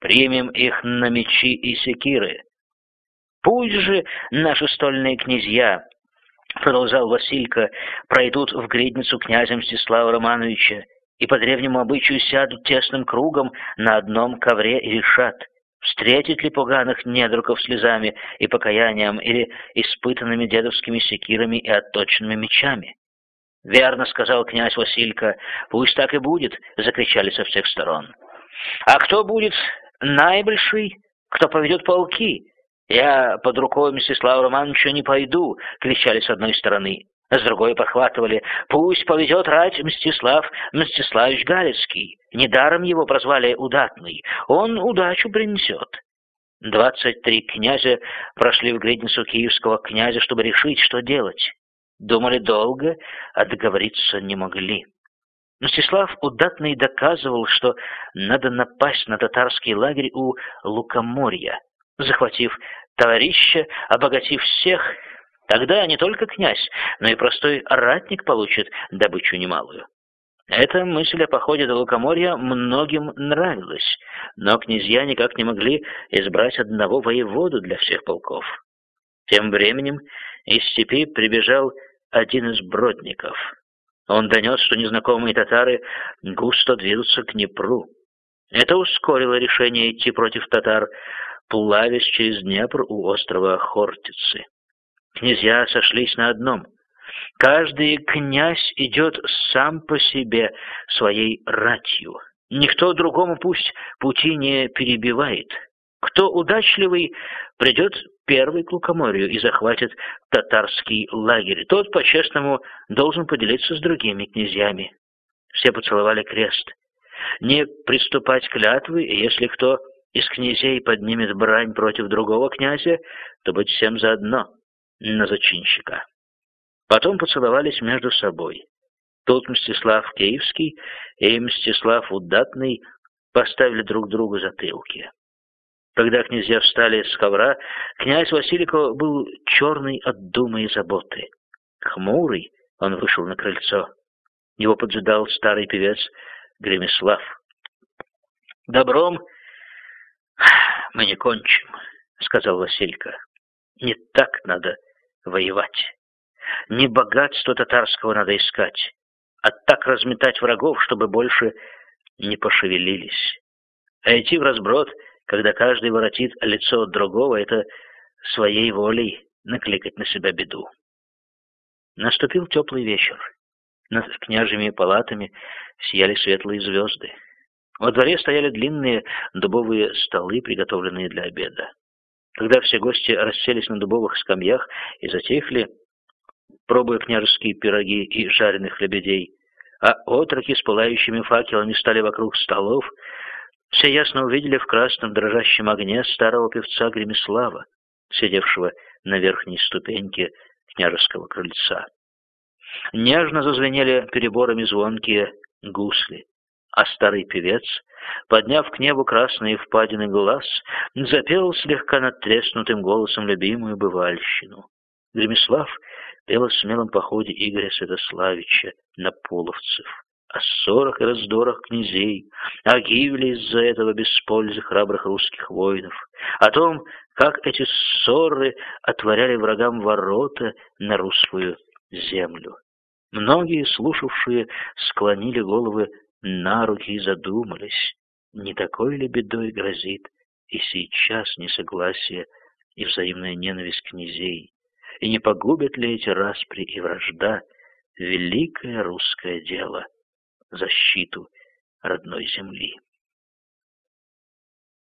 примем их на мечи и секиры. Пусть же наши стольные князья, продолжал Василько, пройдут в гридницу князя Мстислава Романовича и по древнему обычаю сядут тесным кругом на одном ковре и решат, встретить ли поганых недругов слезами и покаянием или испытанными дедовскими секирами и отточенными мечами. «Верно, — сказал князь Василько, — пусть так и будет!» — закричали со всех сторон. «А кто будет наибольший, кто поведет полки? Я под рукой Мстислава Романовича не пойду!» — кричали с одной стороны. С другой подхватывали: «Пусть поведет рать Мстислав Мстиславич Галицкий. Недаром его прозвали Удатный. Он удачу принесет». 23 князя прошли в гридницу киевского князя, чтобы решить, что делать. Думали долго, а договориться не могли. Мстислав Удатный доказывал, что надо напасть на татарский лагерь у Лукоморья, захватив товарища, обогатив всех. Тогда не только князь, но и простой ратник получит добычу немалую. Эта мысль о походе до Лукоморья многим нравилась, но князья никак не могли избрать одного воеводу для всех полков. Тем временем из степи прибежал один из бродников. Он донес, что незнакомые татары густо движутся к Днепру. Это ускорило решение идти против татар, плавясь через Днепр у острова Хортицы. Князья сошлись на одном: каждый князь идет сам по себе своей ратью. Никто другому пусть пути не перебивает. Кто удачливый, придет первый к Лукоморью и захватит татарский лагерь. Тот, по-честному, должен поделиться с другими князьями. Все поцеловали крест. Не приступать к клятвы, и если кто из князей поднимет брань против другого князя, то быть всем заодно на зачинщика. Потом поцеловались между собой. Тут Мстислав Киевский и Мстислав Удатный поставили друг другу затылки. Когда князья встали с ковра, князь Василько был черный от думы и заботы. Хмурый он вышел на крыльцо. Его поджидал старый певец Гремислав. «Добром мы не кончим», — сказал Василько. «Не так надо воевать. Не богатство татарского надо искать, а так разметать врагов, чтобы больше не пошевелились. А идти в разброд, когда каждый воротит лицо от другого, это своей волей накликать на себя беду». Наступил теплый вечер. Над княжьими палатами сияли светлые звезды. Во дворе стояли длинные дубовые столы, приготовленные для обеда. Когда все гости расселись на дубовых скамьях и затихли, пробуя княжеские пироги и жареных лебедей, а отроки с пылающими факелами стали вокруг столов, все ясно увидели в красном дрожащем огне старого певца Гремислава, сидевшего на верхней ступеньке княжеского крыльца. Нежно зазвенели переборами звонкие гусли, а старый певец, подняв к небу красные впадины глаз, запел слегка надтреснутым голосом любимую бывальщину. Гремислав пел о смелом походе Игоря Святославича на половцев, о ссорах и раздорах князей, о гибели из-за этого без пользы храбрых русских воинов, о том, как эти ссоры отворяли врагам ворота на русскую землю. Многие, слушавшие, склонили головы на руки и задумались, не такой ли бедой грозит и сейчас несогласие и взаимная ненависть князей, и не погубят ли эти распри и вражда великое русское дело — защиту родной земли.